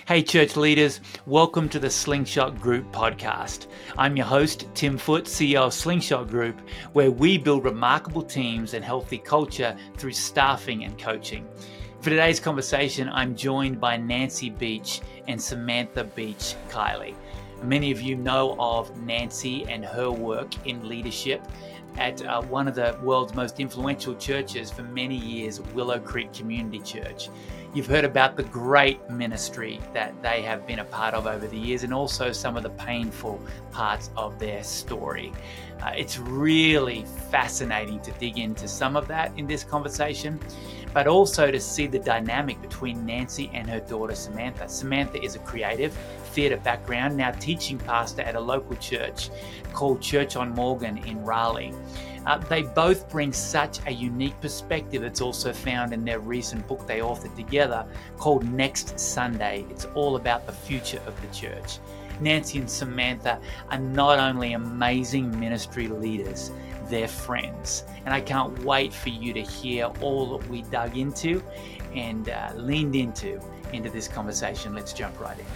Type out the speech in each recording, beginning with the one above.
Hey, church leaders, welcome to the Slingshot Group podcast. I'm your host, Tim Foote, CEO of Slingshot Group, where we build remarkable teams and healthy culture through staffing and coaching. For today's conversation, I'm joined by Nancy Beach and Samantha Beach Kiley. Many of you know of Nancy and her work in leadership at one of the world's most influential churches for many years, Willow Creek Community Church. You've heard about the great ministry that they have been a part of over the years and also some of the painful parts of their story. It's really fascinating to dig into some of that in this conversation, but also to see the dynamic between Nancy and her daughter, Samantha. Samantha is a creative theatre background, now teaching pastor at a local church called Church on Morgan in Raleigh. They both bring such a unique perspective that's also found in their recent book they authored together called Next Sunday. It's all about the future of the church. Nancy and Samantha are not only amazing ministry leaders, they're friends. And I can't wait for you to hear all that we dug into and leaned into this conversation. Let's jump right in.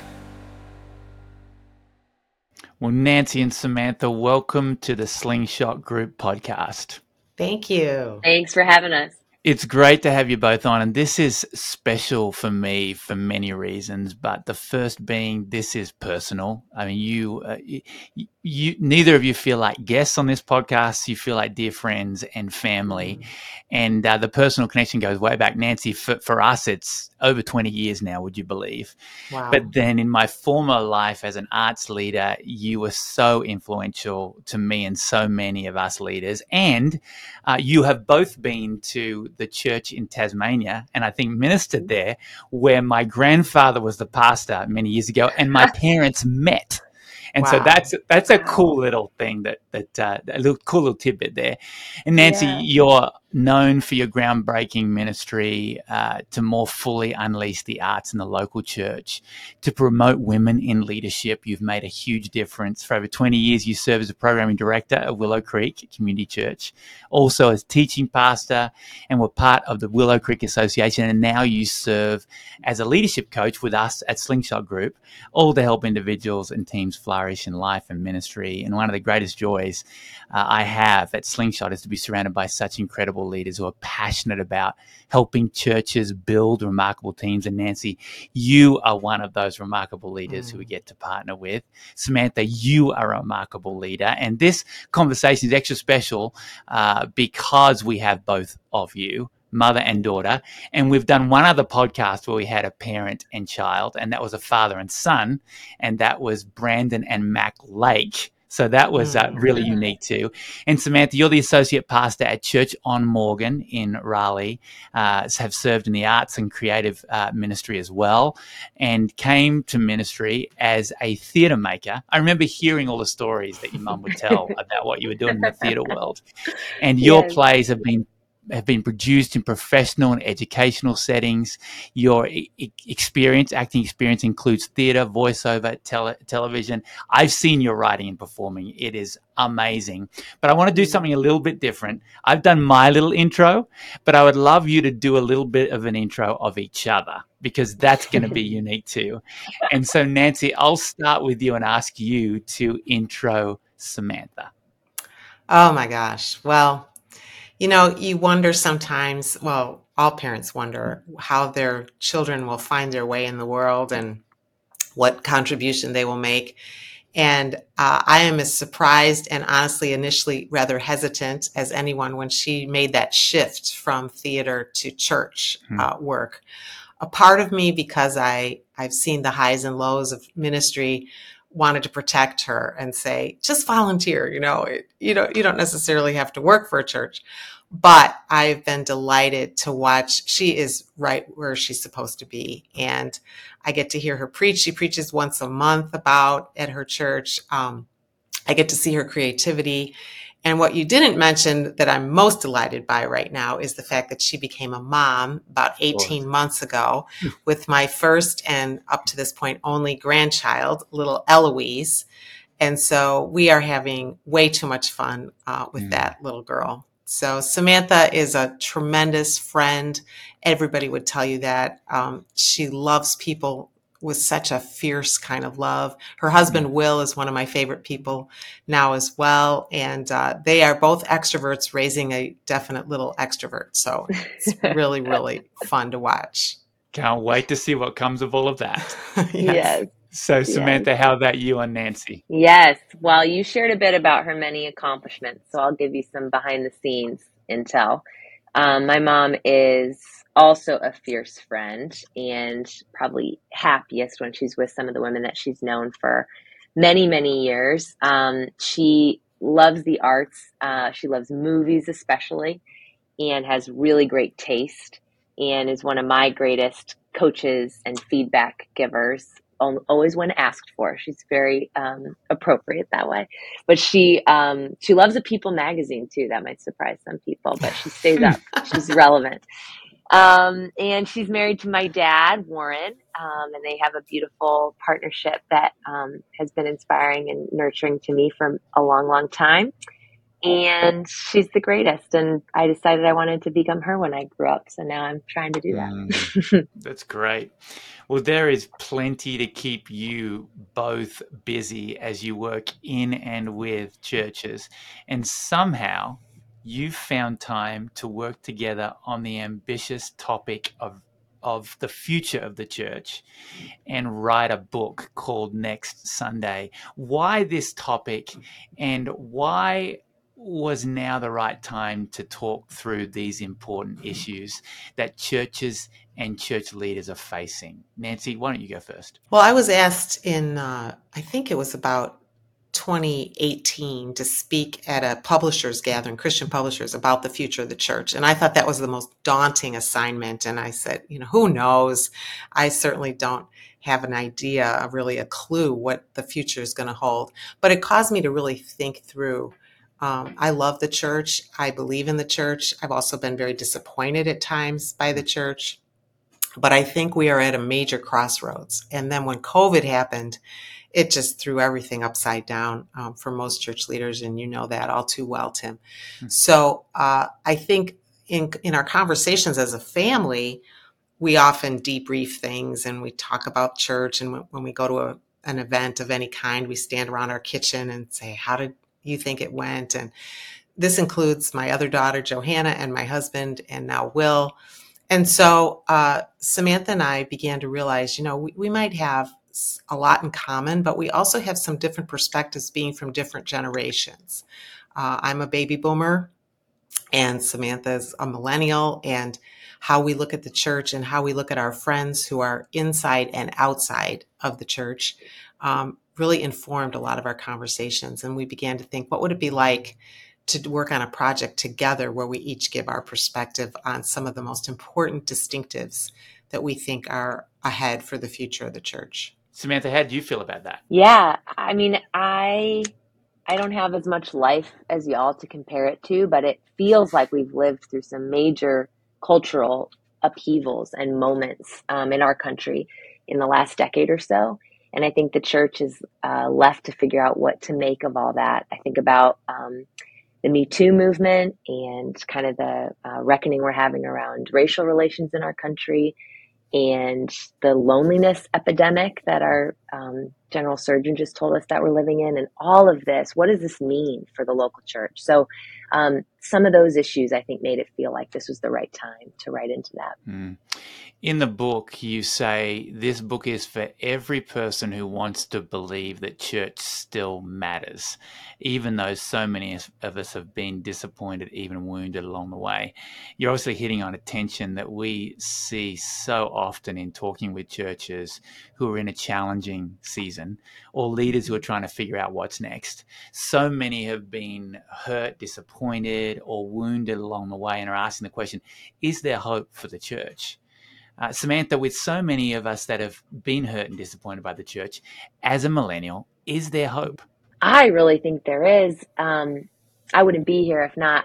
Well, Nancy and Samantha, welcome to the Slingshot Group podcast. Thank you. Thanks for having us. It's great to have you both on, and this is special for me for many reasons, but the first being this is personal. I mean, you neither of you feel like guests on this podcast. You feel like dear friends and family, and the personal connection goes way back. Nancy, for us, it's over 20 years now, would you believe? Wow. But then in my former life as an arts leader, you were so influential to me and so many of us leaders. And you have both been to the church in Tasmania and I think ministered there, where my grandfather was the pastor many years ago and my parents met. And Wow. so that's a cool little thing cool little tidbit there. And Nancy, You're known for your groundbreaking ministry to more fully unleash the arts in the local church, to promote women in leadership. You've made a huge difference. For over 20 years, you served as a programming director at Willow Creek Community Church, also as teaching pastor, and were part of the Willow Creek Association. And now you serve as a leadership coach with us at Slingshot Group, all to help individuals and teams flourish in life and ministry. And one of the greatest joys I have at Slingshot is to be surrounded by such incredible leaders who are passionate about helping churches build remarkable teams. And Nancy, you are one of those remarkable leaders who we get to partner with. Samantha, you are a remarkable leader. And this conversation is extra special because we have both of you, mother and daughter. And we've done one other podcast where we had a parent and child, and that was a father and son. And that was Brandon and Mac Lake. So that was really unique too. And Samantha, you're the associate pastor at Church on Morgan in Raleigh, have served in the arts and creative ministry as well, and came to ministry as a theatre maker. I remember hearing all the stories that your mum would tell about what you were doing in the theatre world. And your plays have been produced in professional and educational settings. Your acting experience includes theatre, voiceover, television. I've seen your writing and performing. It is amazing. But I want to do something a little bit different. I've done my little intro, but I would love you to do a little bit of an intro of each other, because that's going to be unique too. And so, Nancy, I'll start with you and ask you to intro Samantha. Oh my gosh. Well, you wonder sometimes, well, all parents wonder how their children will find their way in the world and what contribution they will make. And I am as surprised and honestly initially rather hesitant as anyone when she made that shift from theater to church work. A part of me, because I've seen the highs and lows of ministry, wanted to protect her and say, just volunteer, you don't necessarily have to work for a church. But I've been delighted to watch. She is right where she's supposed to be. And I get to hear her preach. She preaches once a month at her church. I get to see her creativity. And what you didn't mention that I'm most delighted by right now is the fact that she became a mom about 18 months ago with my first and up to this point only grandchild, little Eloise. And so we are having way too much fun with that little girl. So Samantha is a tremendous friend. Everybody would tell you that. She loves people was such a fierce kind of love. Her husband, Will, is one of my favorite people now as well. And they are both extroverts raising a definite little extrovert. So it's really, really fun to watch. Can't wait to see what comes of all of that. Yes. Yes. So, Yes. Samantha, how about you and Nancy? Yes. Well, you shared a bit about her many accomplishments, so I'll give you some behind the scenes intel. My mom is also a fierce friend and probably happiest when she's with some of the women that she's known for many, many years. She loves the arts. She loves movies, especially, and has really great taste and is one of my greatest coaches and feedback givers, always when asked for. She's very appropriate that way. But she loves a People magazine too. That might surprise some people, but she stays up. She's relevant. And she's married to my dad, Warren, and they have a beautiful partnership that has been inspiring and nurturing to me for a long, long time. And she's the greatest. And I decided I wanted to become her when I grew up. So now I'm trying to do that. That's great. Well, there is plenty to keep you both busy as you work in and with churches. And somehow you've found time to work together on the ambitious topic of the future of the church and write a book called Next Sunday. Why this topic, and why was now the right time to talk through these important issues that churches and church leaders are facing? Nancy, why don't you go first? Well, I was asked in, I think it was about 2018, to speak at a publishers gathering, Christian publishers, about the future of the church. And I thought that was the most daunting assignment. And I said, who knows? I certainly don't have an idea, really a clue what the future is going to hold. But it caused me to really think through. I love the church. I believe in the church. I've also been very disappointed at times by the church. But I think we are at a major crossroads. And then when COVID happened, it just threw everything upside down for most church leaders. And you know that all too well, Tim. So I think in our conversations as a family, we often debrief things and we talk about church. And when we go to an event of any kind, we stand around our kitchen and say, how did you think it went? And this includes my other daughter, Johanna, and my husband, and now Will. And so Samantha and I began to realize, we might have a lot in common, but we also have some different perspectives being from different generations. I'm a baby boomer and Samantha's a millennial, and how we look at the church and how we look at our friends who are inside and outside of the church really informed a lot of our conversations. And we began to think, what would it be like to work on a project together where we each give our perspective on some of the most important distinctives that we think are ahead for the future of the church. Samantha, how do you feel about that? Yeah, I mean, I don't have as much life as y'all to compare it to, but it feels like we've lived through some major cultural upheavals and moments in our country in the last decade or so. And I think the church is left to figure out what to make of all that. I think about the Me Too movement and kind of the reckoning we're having around racial relations in our country, and the loneliness epidemic that our general surgeon just told us that we're living in, and all of this. What does this mean for the local church? So some of those issues, I think, made it feel like this was the right time to write into that. In the book, you say this book is for every person who wants to believe that church still matters, even though so many of us have been disappointed, even wounded along the way. You're also hitting on a tension that we see so often in talking with churches who are in a challenging season, or leaders who are trying to figure out what's next. So many have been hurt, disappointed, or wounded along the way and are asking the question, is there hope for the church? Samantha, with so many of us that have been hurt and disappointed by the church, as a millennial, is there hope? I really think there is. I wouldn't be here if not.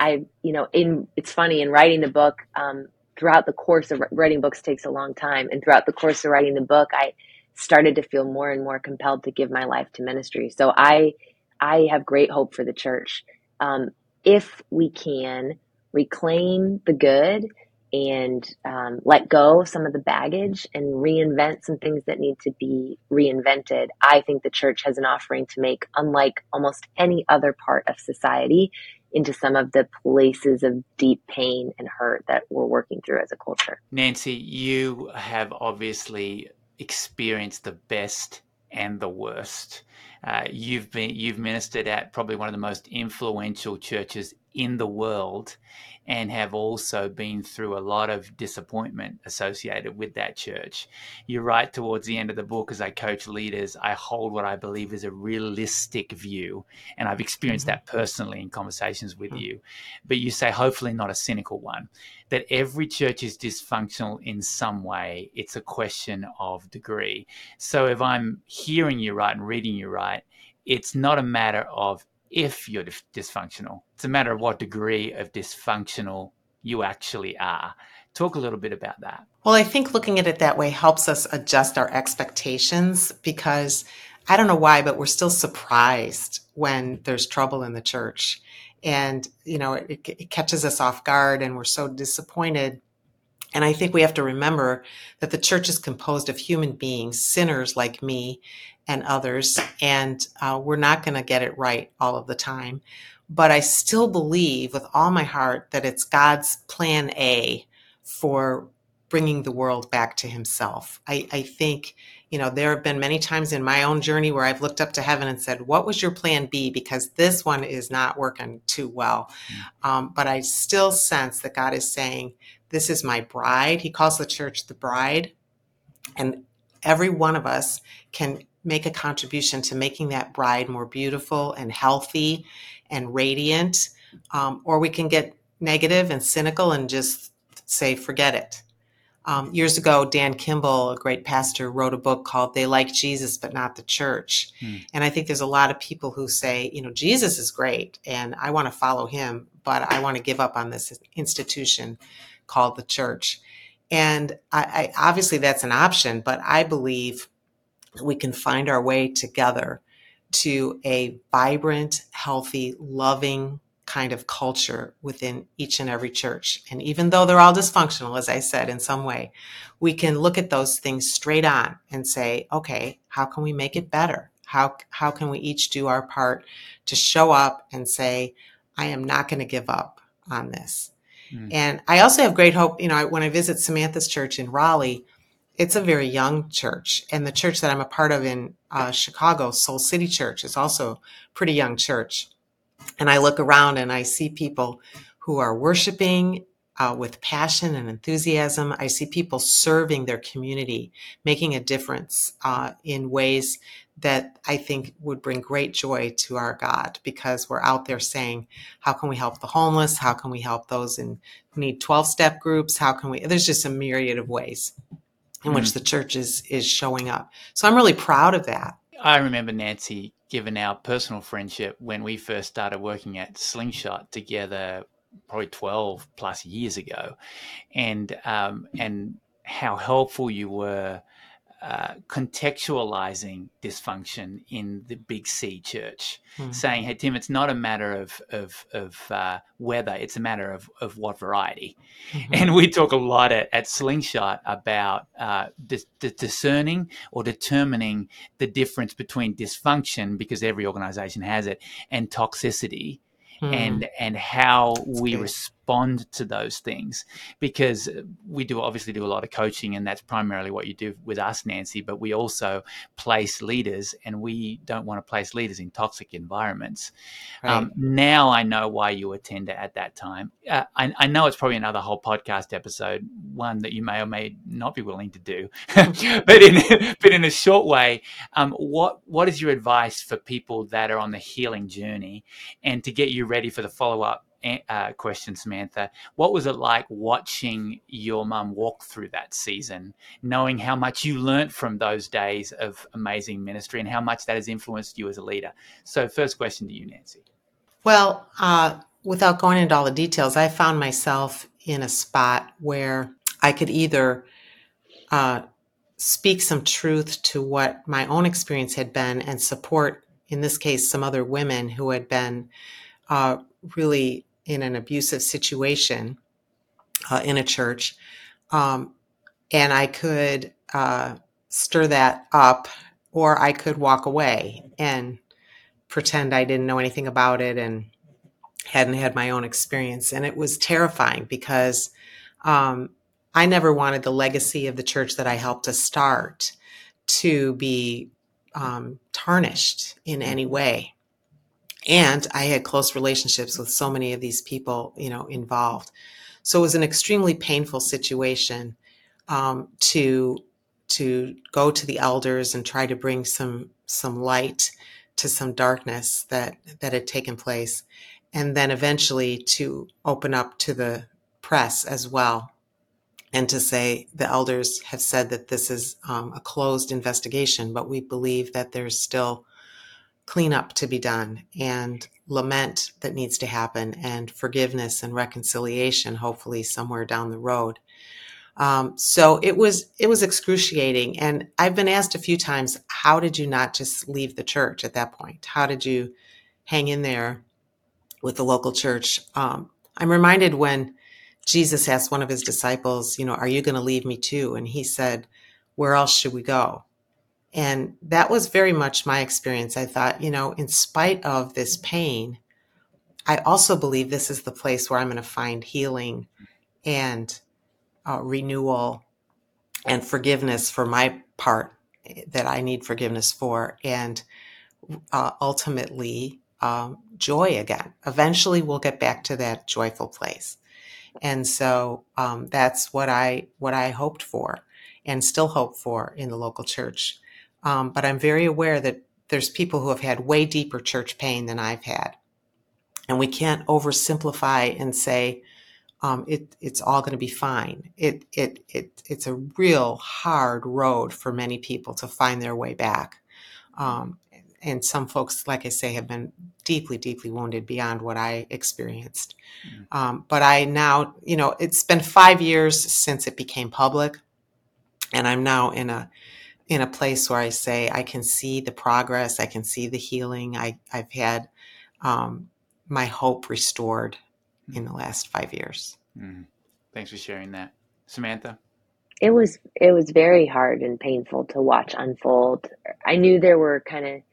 It's funny, in writing the book, throughout the course of writing books takes a long time. And throughout the course of writing the book, I started to feel more and more compelled to give my life to ministry. So I have great hope for the church. If we can reclaim the good and let go some of the baggage and reinvent some things that need to be reinvented, I think the church has an offering to make, unlike almost any other part of society, into some of the places of deep pain and hurt that we're working through as a culture. Nancy, you have obviously experienced the best and the worst. You've ministered at probably one of the most influential churches in the world, and have also been through a lot of disappointment associated with that church. You write towards the end of the book, as I coach leaders, I hold what I believe is a realistic view, and I've experienced that personally in conversations with you. But you say, hopefully not a cynical one, that every church is dysfunctional in some way. It's a question of degree. So if I'm hearing you right and reading you right, it's not a matter of if you're dysfunctional. It's a matter of what degree of dysfunctional you actually are. Talk a little bit about that. Well, I think looking at it that way helps us adjust our expectations, because I don't know why, but we're still surprised when there's trouble in the church. And, it catches us off guard and we're so disappointed. And I think we have to remember that the church is composed of human beings, sinners like me and others, and we're not going to get it right all of the time. But I still believe with all my heart that it's God's plan A for bringing the world back to himself. I think, there have been many times in my own journey where I've looked up to heaven and said, what was your plan B? Because this one is not working too well. But I still sense that God is saying, this is my bride. He calls the church the bride. And every one of us can make a contribution to making that bride more beautiful and healthy and radiant. Or we can get negative and cynical and just say, forget it. Years ago, Dan Kimball, a great pastor, wrote a book called They Like Jesus, But Not the Church. And I think there's a lot of people who say, Jesus is great and I want to follow him, but I want to give up on this institution called the church. And I obviously that's an option, but I believe we can find our way together to a vibrant, healthy, loving kind of culture within each and every church. And even though they're all dysfunctional, as I said, in some way, we can look at those things straight on and say, okay, how can we make it better? How can we each do our part to show up and say, I am not going to give up on this. And I also have great hope. When I visit Samantha's church in Raleigh, it's a very young church. And the church that I'm a part of in Chicago, Soul City Church, is also a pretty young church. And I look around and I see people who are worshiping with passion and enthusiasm. I see people serving their community, making a difference in ways that I think would bring great joy to our God, because we're out there saying, how can we help the homeless? How can we help those who need 12-step groups? There's just a myriad of ways in which the church is showing up. So I'm really proud of that. I remember, Nancy, given our personal friendship when we first started working at Slingshot together, probably 12 plus years ago, and how helpful you were contextualizing dysfunction in the Big C church, saying, hey, Tim, it's not a matter of whether, it's a matter of what variety. And we talk a lot at Slingshot about discerning or determining the difference between dysfunction, because every organization has it, and toxicity. And how we respond to those things, because we obviously do a lot of coaching, and that's primarily what you do with us, Nancy, but we also place leaders, and we don't want to place leaders in toxic environments. Right. Now I know why you were tender at that time. I know it's probably another whole podcast episode, one that you may or may not be willing to do, but in a short way, what is your advice for people that are on the healing journey? And to get you ready for the follow-up question, Samantha, what was it like watching your mum walk through that season, knowing how much you learnt from those days of amazing ministry and how much that has influenced you as a leader? So first question to you, Nancy. Well, without going into all the details, I found myself in a spot where I could either speak some truth to what my own experience had been and support, in this case, some other women who had been really in an abusive situation, in a church. Um, and I could stir that up, or I could walk away and pretend I didn't know anything about it and hadn't had my own experience. And it was terrifying because I never wanted the legacy of the church that I helped to start to be tarnished in any way. And I had close relationships with so many of these people, involved. So it was an extremely painful situation to go to the elders and try to bring some light to some darkness that had taken place, and then eventually to open up to the press as well, and to say the elders have said that this is a closed investigation, but we believe that there's still cleanup to be done and lament that needs to happen and forgiveness and reconciliation, hopefully somewhere down the road. So it was excruciating. And I've been asked a few times, how did you not just leave the church at that point? How did you hang in there with the local church? I'm reminded when Jesus asked one of his disciples, are you going to leave me too? And he said, where else should we go? And that was very much my experience. I thought, in spite of this pain, I also believe this is the place where I'm going to find healing and renewal and forgiveness for my part that I need forgiveness for, and ultimately joy again. Eventually, we'll get back to that joyful place. And so that's what I hoped for and still hope for in the local church. But I'm very aware that there's people who have had way deeper church pain than I've had. And we can't oversimplify and say it's all going to be fine. It's a real hard road for many people to find their way back. And some folks, like I say, have been deeply, deeply wounded beyond what I experienced. But I now, it's been 5 years since it became public, and I'm now in a place where I say I can see the progress, I can see the healing. I've had my hope restored in the last 5 years. Thanks for sharing that, Samantha. It was very hard and painful to watch unfold. I knew there were kind of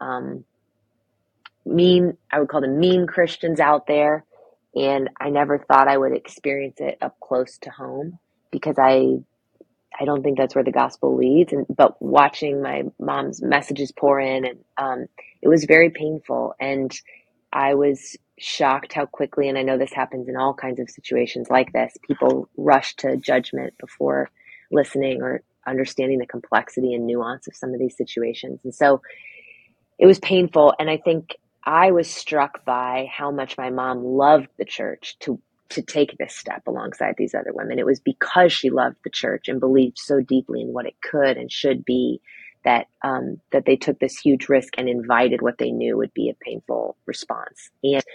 I would call them mean Christians out there, and I never thought I would experience it up close to home, because I don't think that's where the gospel leads. But watching my mom's messages pour in, and it was very painful, and I was shocked how quickly, and I know this happens in all kinds of situations like this, people rush to judgment before listening or understanding the complexity and nuance of some of these situations. And so it was painful. And I think I was struck by how much my mom loved the church to take this step alongside these other women. It was because she loved the church and believed so deeply in what it could and should be that they took this huge risk and invited what they knew would be a painful response.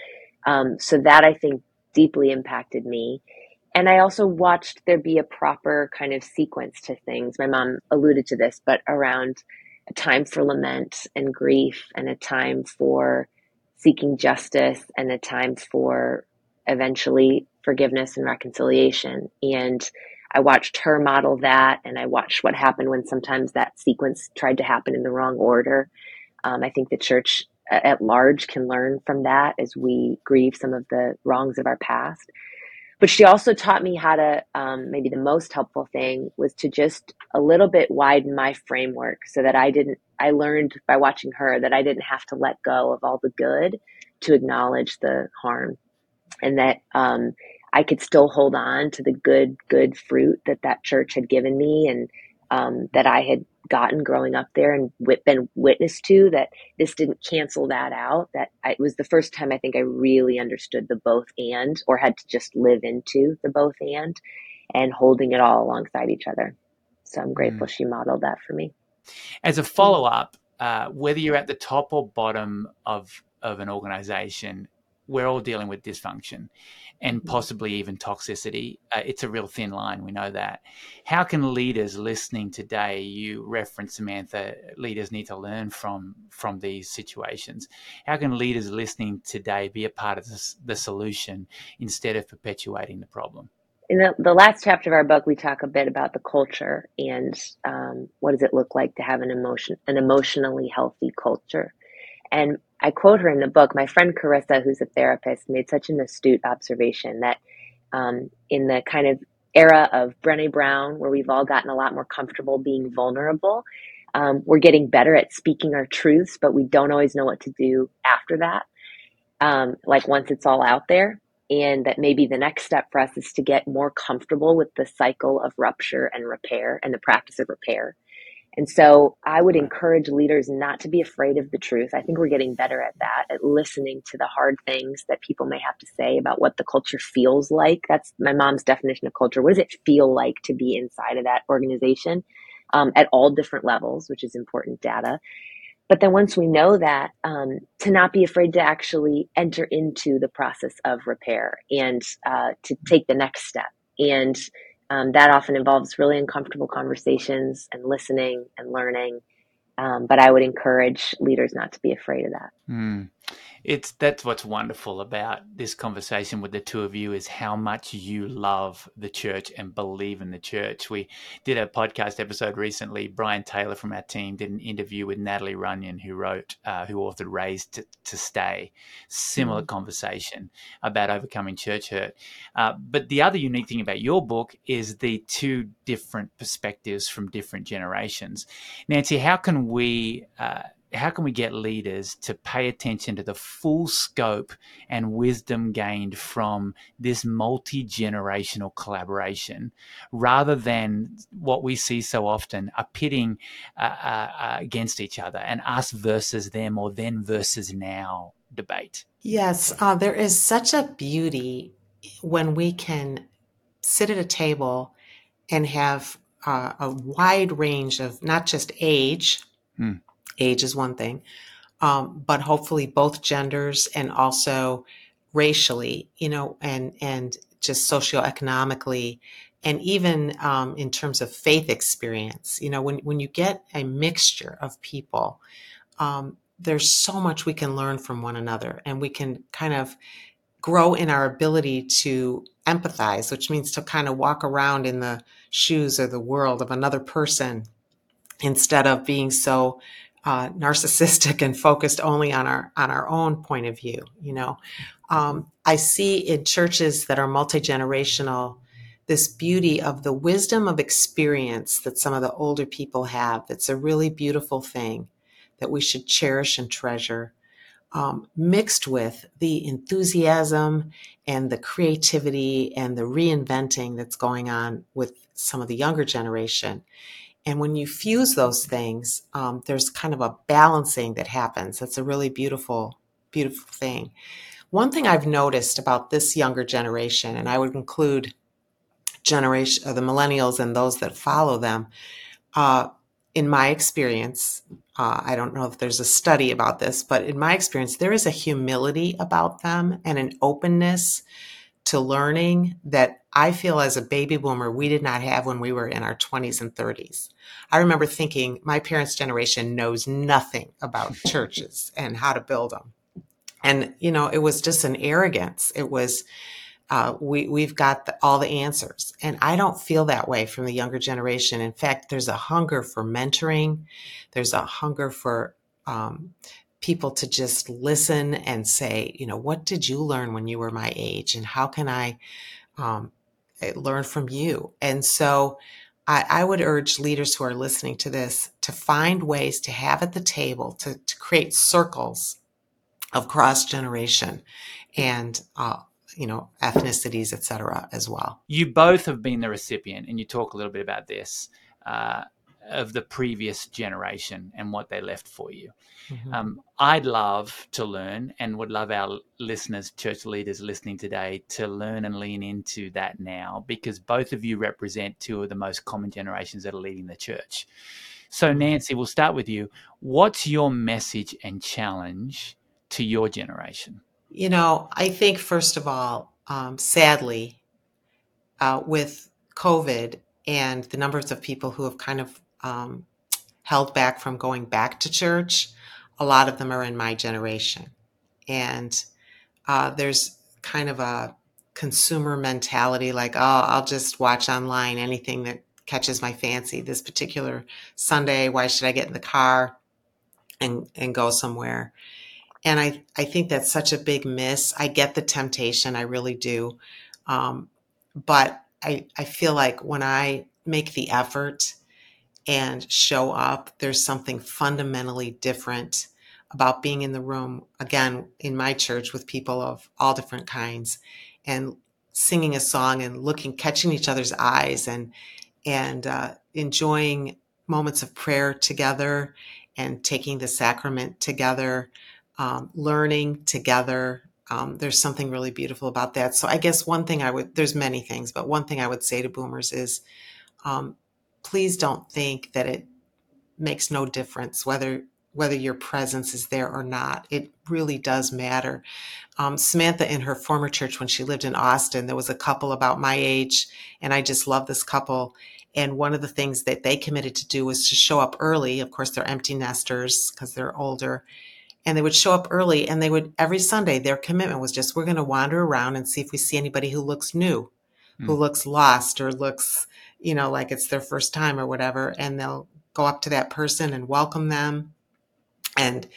And so that, I think, deeply impacted me. And I also watched there be a proper kind of sequence to things. My mom alluded to this, but around a time for lament and grief, and a time for seeking justice, and a time for eventually forgiveness and reconciliation. And I watched her model that, and I watched what happened when sometimes that sequence tried to happen in the wrong order. I think the church at large can learn from that as we grieve some of the wrongs of our past. But she also taught me how to, maybe the most helpful thing was to just a little bit widen my framework, so that I learned by watching her that I didn't have to let go of all the good to acknowledge the harm, and that I could still hold on to the good fruit that church had given me, and that I had gotten growing up there and been witness to, that this didn't cancel that out. That it was the first time I think I really understood the both and, or had to just live into the both and holding it all alongside each other. So I'm grateful she modeled that for me. As a follow-up, whether you're at the top or bottom of an organization, we're all dealing with dysfunction and possibly even toxicity. It's a real thin line. We know that. How can leaders listening today, you referenced, Samantha, leaders need to learn from these situations. How can leaders listening today be a part of the solution instead of perpetuating the problem? In the last chapter of our book, we talk a bit about the culture and what does it look like to have an emotionally healthy culture. And I quote her in the book. My friend Carissa, who's a therapist, made such an astute observation that in the kind of era of Brené Brown, where we've all gotten a lot more comfortable being vulnerable, we're getting better at speaking our truths, but we don't always know what to do after that. Like once it's all out there, and that maybe the next step for us is to get more comfortable with the cycle of rupture and repair and the practice of repair. And so I would encourage leaders not to be afraid of the truth. I think we're getting better at that, at listening to the hard things that people may have to say about what the culture feels like. That's my mom's definition of culture. What does it feel like to be inside of that organization at all different levels, which is important data. But then once we know that, to not be afraid to actually enter into the process of repair and to take the next step. And that often involves really uncomfortable conversations and listening and learning. But I would encourage leaders not to be afraid of that. Mm. That's what's wonderful about this conversation with the two of you is how much you love the church and believe in the church. We did a podcast episode recently. Brian Taylor from our team did an interview with Natalie Runyon, who authored Raised to Stay. Similar conversation about overcoming church hurt. But the other unique thing about your book is the two different perspectives from different generations. Nancy, how can we get leaders to pay attention to the full scope and wisdom gained from this multi-generational collaboration rather than what we see so often, a pitting against each other, and us versus them or then versus now debate? Yes, there is such a beauty when we can sit at a table and have a wide range of not just age. Age is one thing, but hopefully both genders and also racially, and just socioeconomically, and even in terms of faith experience. When you get a mixture of people, there's so much we can learn from one another, and we can kind of grow in our ability to empathize, which means to kind of walk around in the shoes or the world of another person instead of being so narcissistic and focused only on our own point of view. I see in churches that are multi-generational this beauty of the wisdom of experience that some of the older people have. It's a really beautiful thing that we should cherish and treasure, mixed with the enthusiasm and the creativity and the reinventing that's going on with some of the younger generation. And when you fuse those things, there's kind of a balancing that happens. That's a really beautiful, beautiful thing. One thing I've noticed about this younger generation, and I would include the millennials and those that follow them, in my experience, I don't know if there's a study about this, but in my experience, there is a humility about them and an openness to learning that I feel as a baby boomer, we did not have when we were in our 20s and 30s. I remember thinking my parents' generation knows nothing about churches and how to build them. And, it was just an arrogance. It was, we've got all the answers. And I don't feel that way from the younger generation. In fact, there's a hunger for mentoring. There's a hunger for people to just listen and say, what did you learn when you were my age? And how can I learn from you? And so I would urge leaders who are listening to this to find ways to have at the table, to create circles of cross-generation and, ethnicities, et cetera, as well. You both have been the recipient, and you talk a little bit about this, of the previous generation and what they left for you. Mm-hmm. I'd love to learn and would love our listeners, church leaders listening today, to learn and lean into that now, because both of you represent two of the most common generations that are leading the church. So Nancy, we'll start with you. What's your message and challenge to your generation? I think, first of all, sadly, with COVID and the numbers of people who have kind of held back from going back to church, a lot of them are in my generation. And there's kind of a consumer mentality, like, oh, I'll just watch online anything that catches my fancy. This particular Sunday, why should I get in the car and go somewhere? And I think that's such a big miss. I get the temptation, I really do. But I feel like when I make the effort and show up, there's something fundamentally different about being in the room, again, in my church with people of all different kinds, and singing a song and catching each other's eyes, and enjoying moments of prayer together, and taking the sacrament together, learning together. There's something really beautiful about that. So I guess there's many things, but one thing I would say to boomers is, please don't think that it makes no difference whether your presence is there or not. It really does matter. Samantha, in her former church when she lived in Austin, there was a couple about my age, and I just love this couple. And one of the things that they committed to do was to show up early. Of course, they're empty nesters because they're older. And they would show up early, and they would, every Sunday, their commitment was just, we're going to wander around and see if we see anybody who looks new, who looks lost, or looks, like it's their first time or whatever. And they'll go up to that person and welcome them. And,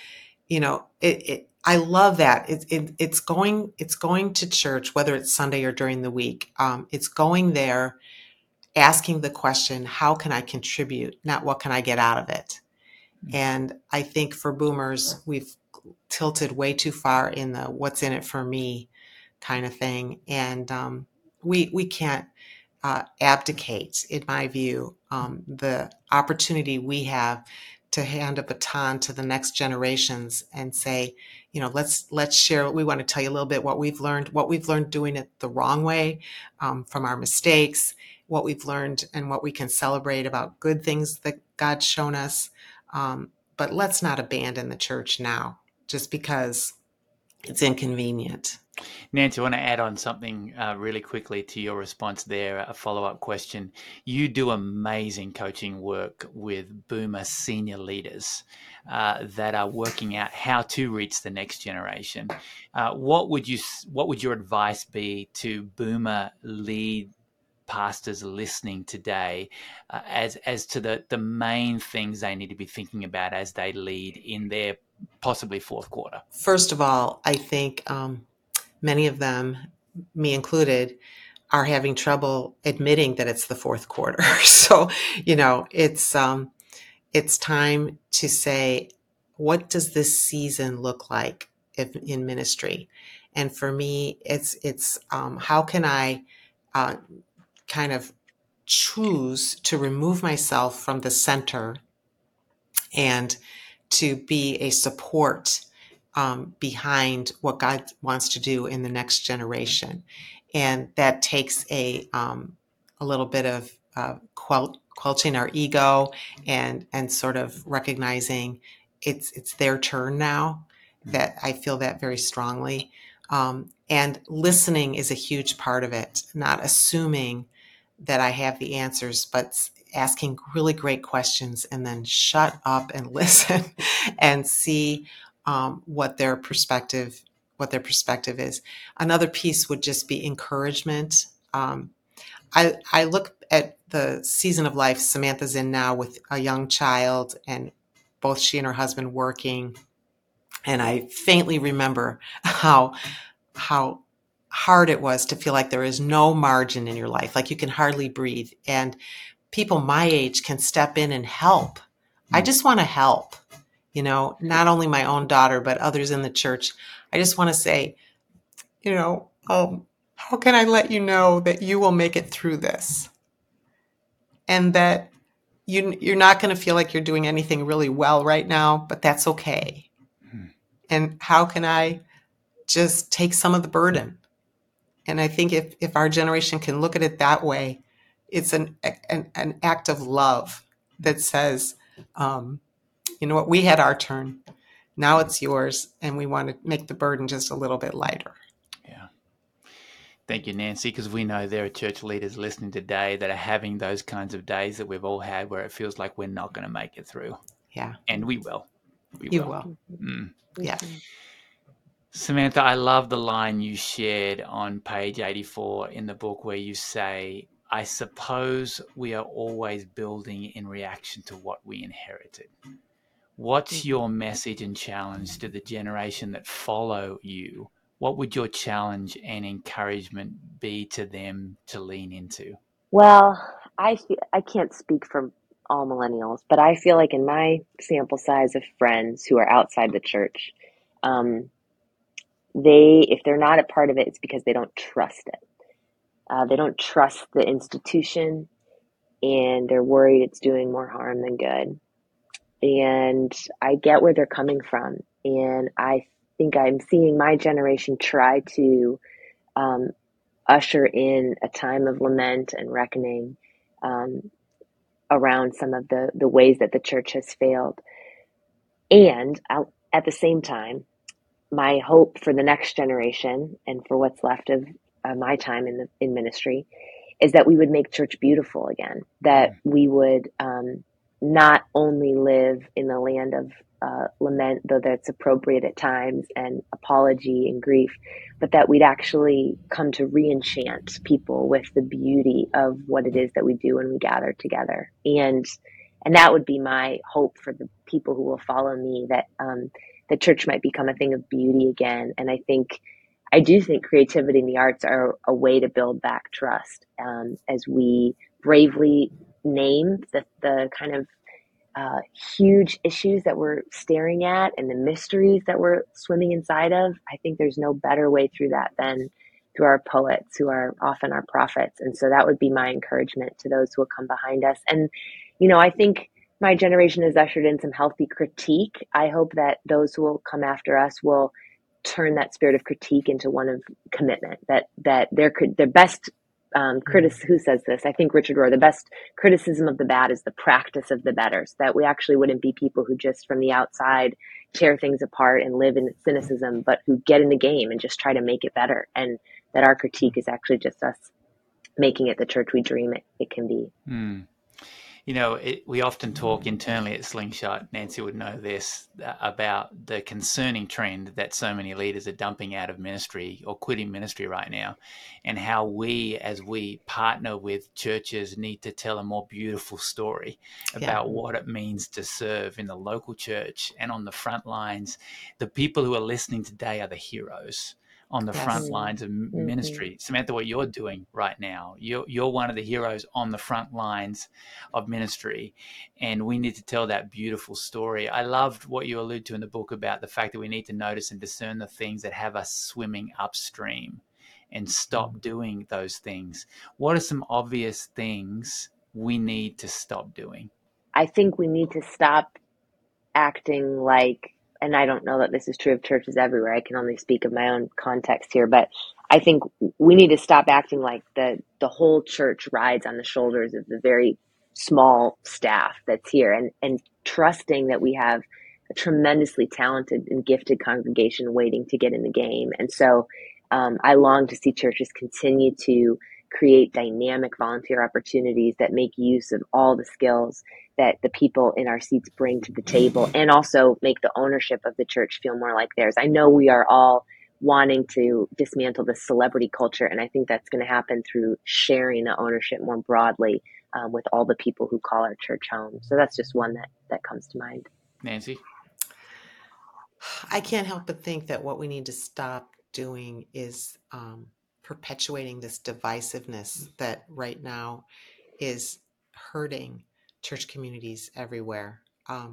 I love that. It's going to church, whether it's Sunday or during the week. It's going there, asking the question, how can I contribute? Not what can I get out of it? And I think for boomers, we've tilted way too far in the what's in it for me kind of thing. And we can't abdicate, in my view, the opportunity we have to hand a baton to the next generations and say, let's share. We want to tell you a little bit what we've learned doing it the wrong way, from our mistakes, what we've learned and what we can celebrate about good things that God's shown us. But let's not abandon the church now just because it's inconvenient. Nancy, I want to add on something really quickly to your response there, a follow-up question. You do amazing coaching work with boomer senior leaders that are working out how to reach the next generation. What would your advice be to boomer lead pastors listening today as to the main things they need to be thinking about as they lead in their possibly fourth quarter? First of all, I think many of them, me included, are having trouble admitting that it's the fourth quarter. So, it's time to say, what does this season look like in ministry? And for me, it's how can I kind of choose to remove myself from the center and to be a support behind what God wants to do in the next generation. And that takes a little bit of quelching our ego and sort of recognizing it's their turn now. That I feel that very strongly. And listening is a huge part of it, not assuming that I have the answers, but asking really great questions and then shut up and listen and see what their perspective is. Another piece would just be encouragement. I look at the season of life Samantha's in now with a young child, and both she and her husband working. And I faintly remember how hard it was to feel like there is no margin in your life, like you can hardly breathe. And people my age can step in and help. I just want to help, not only my own daughter, but others in the church. I just want to say, how can I let you know that you will make it through this? And that you're not going to feel like you're doing anything really well right now, but that's okay. And how can I just take some of the burden? And I think if our generation can look at it that way, it's an act of love that says, you know what, we had our turn. Now it's yours, and we want to make the burden just a little bit lighter. Yeah. Thank you, Nancy, because we know there are church leaders listening today that are having those kinds of days that we've all had where it feels like we're not going to make it through. Yeah. And we will. You will. Mm. Yeah. Samantha, I love the line you shared on page 84 in the book where you say, I suppose we are always building in reaction to what we inherited. What's Mhm. your message and challenge to the generation that follow you? What would your challenge and encouragement be to them to lean into? Well, I can't speak for all millennials, but I feel like in my sample size of friends who are outside the church, um, if they're not a part of it, it's because they don't trust it. They don't trust the institution, and they're worried it's doing more harm than good. And I get where they're coming from, and I think I'm seeing my generation try to um, usher in a time of lament and reckoning um, around some of the ways that the church has failed. And at the same time, my hope for the next generation and for what's left of my time in ministry is that we would make church beautiful again, that we would not only live in the land of lament, though that's appropriate at times, and apology and grief, but that we'd actually come to re-enchant people with the beauty of what it is that we do when we gather together. And that would be my hope for the people who will follow me, that the church might become a thing of beauty again. And I do think creativity and the arts are a way to build back trust, as we bravely name the kind of huge issues that we're staring at and the mysteries that we're swimming inside of. I think there's no better way through that than through our poets, who are often our prophets. And so that would be my encouragement to those who will come behind us. And, I think my generation has ushered in some healthy critique. I hope that those who will come after us will turn that spirit of critique into one of commitment, that their best who says this? I think Richard Rohr, the best criticism of the bad is the practice of the better. So that we actually wouldn't be people who just from the outside tear things apart and live in cynicism, but who get in the game and just try to make it better. And that our critique is actually just us making it the church we dream it can be. Mm. We often talk internally at Slingshot, Nancy would know this, about the concerning trend that so many leaders are dumping out of ministry or quitting ministry right now, and how we, as we partner with churches, need to tell a more beautiful story Yeah. about what it means to serve in the local church and on the front lines. The people who are listening today are the heroes on the front Yes. lines of Mm-hmm. ministry. Samantha, what you're doing right now, you're one of the heroes on the front lines of ministry, and we need to tell that beautiful story. I loved what you allude to in the book about the fact that we need to notice and discern the things that have us swimming upstream and stop doing those things. What are some obvious things we need to stop doing? I think we need to stop acting like, and I don't know that this is true of churches everywhere. I can only speak of my own context here, but I think we need to stop acting like the whole church rides on the shoulders of the very small staff that's here, and trusting that we have a tremendously talented and gifted congregation waiting to get in the game. And so I long to see churches continue to create dynamic volunteer opportunities that make use of all the skills that the people in our seats bring to the table, and also make the ownership of the church feel more like theirs. I know we are all wanting to dismantle the celebrity culture, and I think that's going to happen through sharing the ownership more broadly with all the people who call our church home. So that's just one that comes to mind. Nancy? I can't help but think that what we need to stop doing is perpetuating this divisiveness that right now is hurting church communities everywhere.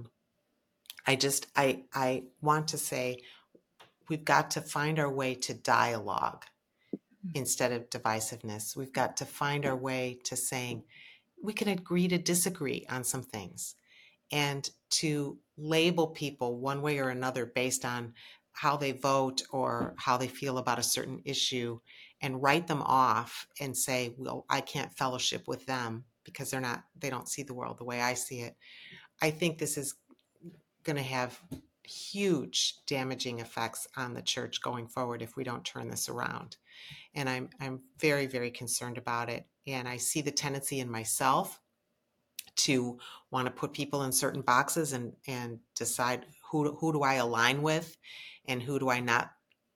I want to say we've got to find our way to dialogue instead of divisiveness. We've got to find our way to saying we can agree to disagree on some things, and to label people one way or another based on how they vote or how they feel about a certain issue, and write them off and say, well, I can't fellowship with them because they don't see the world the way I see it. I think this is going to have huge damaging effects on the church going forward if we don't turn this around. And I'm very, very concerned about it. And I see the tendency in myself to want to put people in certain boxes and decide who do I align with and who do I not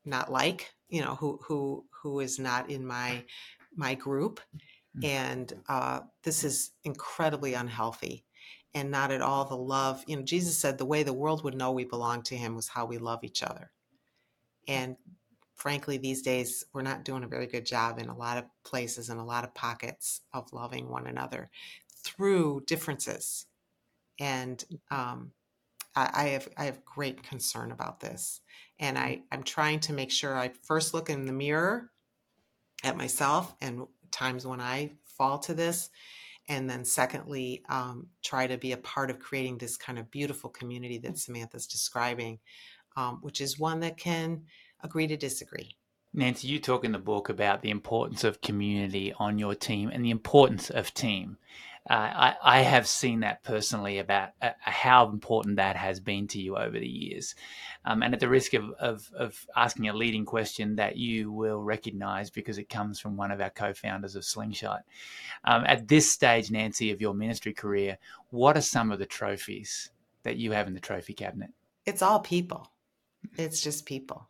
not like, who is not in my group. And this is incredibly unhealthy and not at all the love. Jesus said the way the world would know we belong to him was how we love each other. And frankly, these days, we're not doing a very good job in a lot of places and a lot of pockets of loving one another through differences. And I have great concern about this. And I'm trying to make sure I first look in the mirror at myself and times when I fall to this. And then secondly, try to be a part of creating this kind of beautiful community that Samantha's describing, which is one that can agree to disagree. Nancy, you talk in the book about the importance of community on your team and the importance of team. I have seen that personally about how important that has been to you over the years. And at the risk of asking a leading question that you will recognize because it comes from one of our co-founders of Slingshot. At this stage, Nancy, of your ministry career, what are some of the trophies that you have in the trophy cabinet? It's all people. It's just people.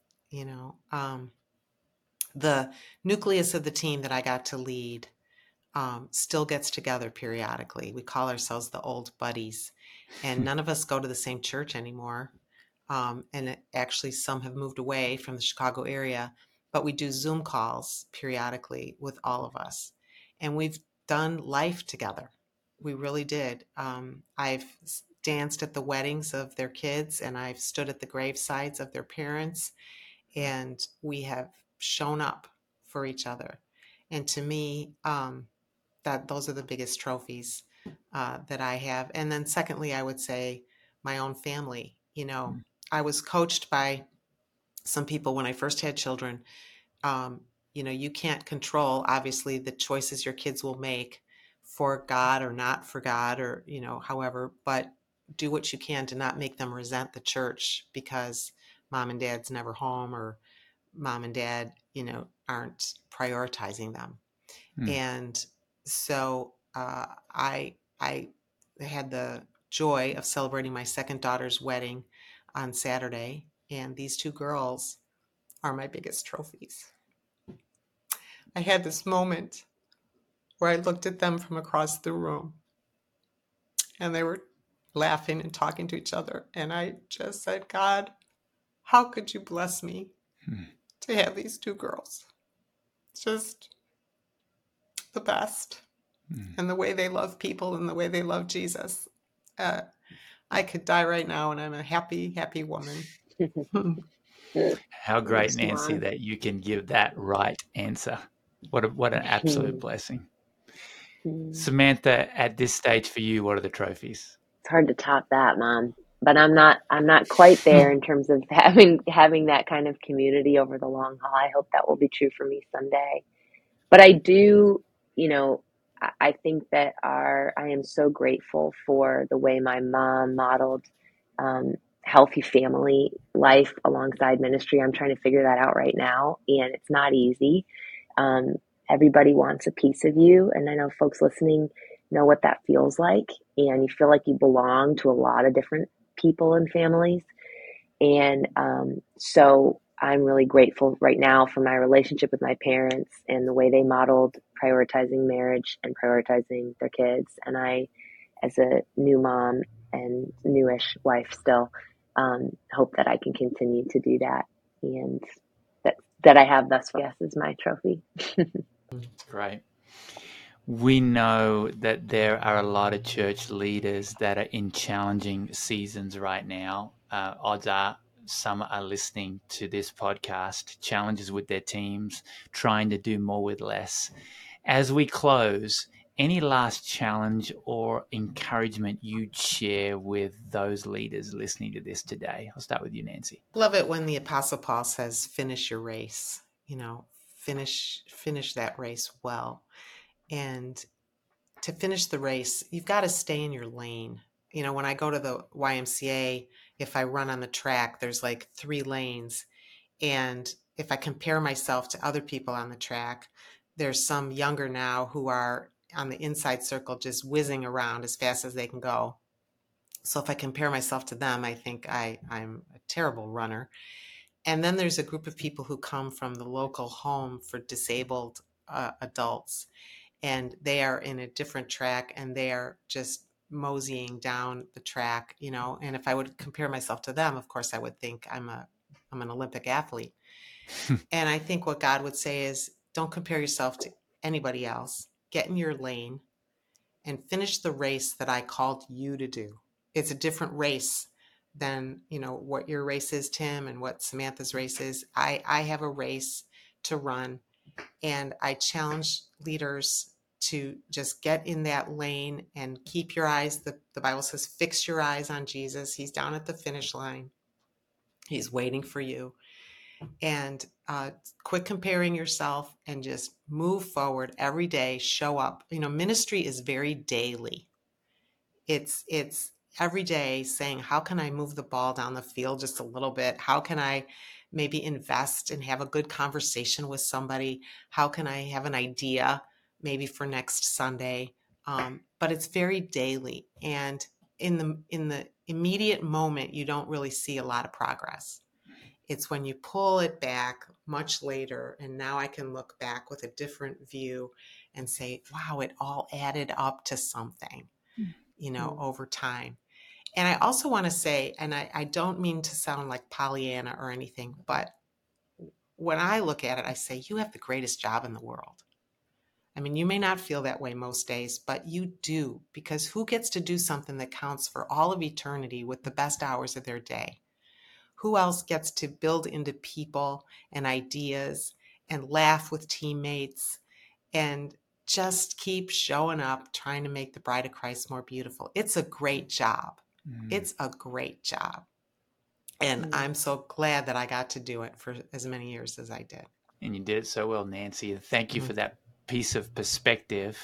The nucleus of the team that I got to lead still gets together periodically. We call ourselves the old buddies, and none of us go to the same church anymore. Actually, some have moved away from the Chicago area, but we do Zoom calls periodically with all of us. And we've done life together. We really did. I've danced at the weddings of their kids, and I've stood at the gravesides of their parents, and we have shown up for each other. And to me, that those are the biggest trophies that I have. And then secondly, I would say my own family. I was coached by some people when I first had children. You can't control, obviously, the choices your kids will make for God or not for God or, however, but do what you can to not make them resent the church because mom and dad's never home or mom and dad, aren't prioritizing them. And so I had the joy of celebrating my second daughter's wedding on Saturday, and these two girls are my biggest trophies. I had this moment where I looked at them from across the room, and they were laughing and talking to each other, and I just said, God, how could you bless me to have these two girls? Just the best. And the way they love people and the way they love Jesus. I could die right now and I'm a happy, happy woman. How great, Nancy, that you can give that right answer. What an absolute blessing. Samantha, at this stage for you, what are the trophies? It's hard to top that, Mom. But I'm not quite there in terms of having that kind of community over the long haul. I hope that will be true for me someday. But I do, I think that I am so grateful for the way my mom modeled healthy family life alongside ministry. I'm trying to figure that out right now, and it's not easy. Everybody wants a piece of you, and I know folks listening know what that feels like, and you feel like you belong to a lot of different people and families. And so I'm really grateful right now for my relationship with my parents and the way they modeled prioritizing marriage and prioritizing their kids. And I, as a new mom and newish wife still, hope that I can continue to do that. And that I have thus far, yes, is my trophy. Great. We know that there are a lot of church leaders that are in challenging seasons right now. Odds are some are listening to this podcast, challenges with their teams, trying to do more with less. As we close, any last challenge or encouragement you'd share with those leaders listening to this today? I'll start with you, Nancy. Love it when the Apostle Paul says, finish your race, finish that race well. And to finish the race, you've got to stay in your lane. When I go to the YMCA, if I run on the track, there's like 3 lanes. And if I compare myself to other people on the track, there's some younger now who are on the inside circle just whizzing around as fast as they can go. So if I compare myself to them, I think I'm a terrible runner. And then there's a group of people who come from the local home for disabled adults, and they are in a different track, and they are just moseying down the track, and if I would compare myself to them, of course I would think I'm an Olympic athlete. And I think what God would say is, don't compare yourself to anybody else. Get in your lane and finish the race that I called you to do. It's a different race than, what your race is, Tim, and what Samantha's race is. I have a race to run, and I challenge leaders to just get in that lane and keep your eyes, the Bible says, fix your eyes on Jesus. He's down at the finish line. He's waiting for you. And quit comparing yourself and just move forward every day, show up. Ministry is very daily. It's every day saying, how can I move the ball down the field just a little bit? How can I maybe invest and have a good conversation with somebody? How can I have an idea maybe for next Sunday? But it's very daily. And in the immediate moment, you don't really see a lot of progress. It's when you pull it back much later, and now I can look back with a different view and say, wow, it all added up to something, over time. And I also want to say, and I don't mean to sound like Pollyanna or anything, but when I look at it, I say, you have the greatest job in the world. I mean, you may not feel that way most days, but you do, because who gets to do something that counts for all of eternity with the best hours of their day? Who else gets to build into people and ideas and laugh with teammates and just keep showing up, trying to make the bride of Christ more beautiful? It's a great job. It's a great job. And I'm so glad that I got to do it for as many years as I did. And you did it so well, Nancy. And thank you for that piece of perspective.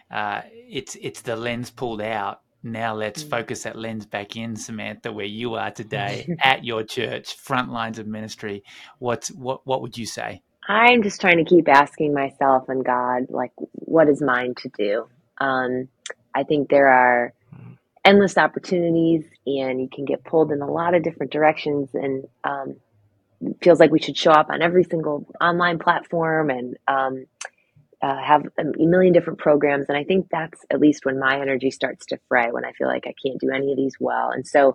It's the lens pulled out. Now let's focus that lens back in, Samantha, where you are today at your church, front lines of ministry. What would you say? I'm just trying to keep asking myself and God, like, what is mine to do? I think there are endless opportunities, and you can get pulled in a lot of different directions, and it feels like we should show up on every single online platform and have a million different programs. And I think that's at least when my energy starts to fray, when I feel like I can't do any of these well. And so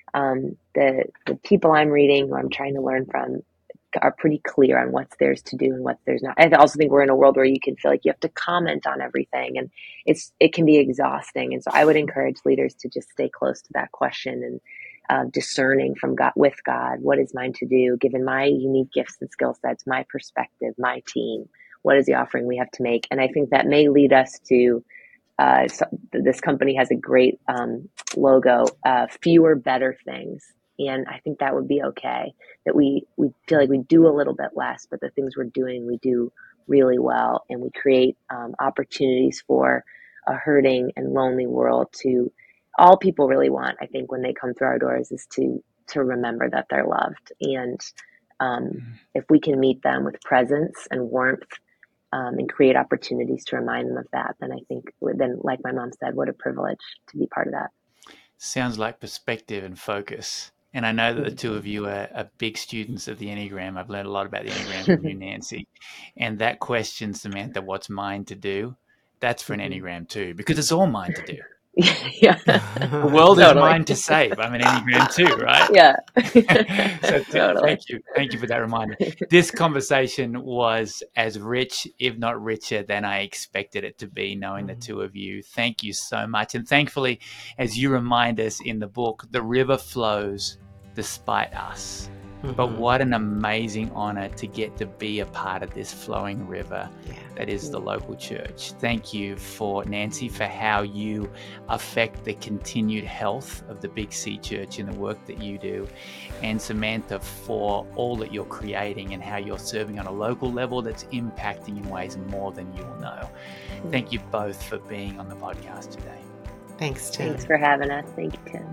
the people I'm reading, or I'm trying to learn from, are pretty clear on what's theirs to do and what's theirs not. I also think we're in a world where you can feel like you have to comment on everything, and it can be exhausting. And so I would encourage leaders to just stay close to that question and discerning from God, with God, what is mine to do, given my unique gifts and skill sets, my perspective, my team, what is the offering we have to make? And I think that may lead us to, so this company has a great logo, fewer, better things. And I think that would be okay, that we feel like we do a little bit less, but the things we're doing, we do really well. And we create opportunities for a hurting and lonely world to, all people really want, I think, when they come through our doors, is to remember that they're loved. And if we can meet them with presence and warmth, and create opportunities to remind them of that, then I think, then, like my mom said, what a privilege to be part of that. Sounds like perspective and focus. And I know that the two of you are big students of the Enneagram. I've learned a lot about the Enneagram from you, Nancy. And that question, Samantha, what's mine to do? That's for an Enneagram too, because it's all mine to do. Yeah. The world is mine to save. I'm an Enneagram too, right? Yeah. So Totally. Thank you for that reminder. This conversation was as rich, if not richer, than I expected it to be, knowing the two of you. Thank you so much. And thankfully, as you remind us in the book, the river flows despite us. But what an amazing honor to get to be a part of this flowing river that is the local church. Thank you, Nancy, for how you affect the continued health of the Big C Church in the work that you do. And Samantha, for all that you're creating and how you're serving on a local level that's impacting in ways more than you will know. Thank you both for being on the podcast today. Thanks, Tim. Thanks for having us. Thank you, Tim.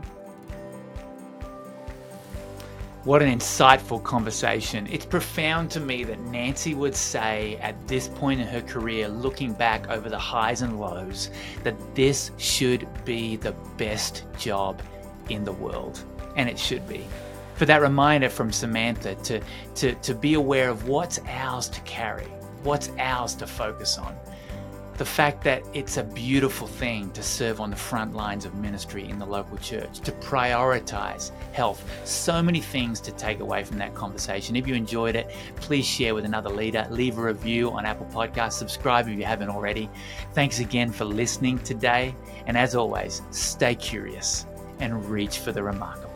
What an insightful conversation. It's profound to me that Nancy would say at this point in her career, looking back over the highs and lows, that this should be the best job in the world. And it should be. for that reminder from Samantha to be aware of what's ours to carry, what's ours to focus on. The fact that it's a beautiful thing to serve on the front lines of ministry in the local church, to prioritize health. So many things to take away from that conversation. If you enjoyed it, please share with another leader. Leave a review on Apple Podcasts. Subscribe if you haven't already. Thanks again for listening today. And as always, stay curious and reach for the remarkable.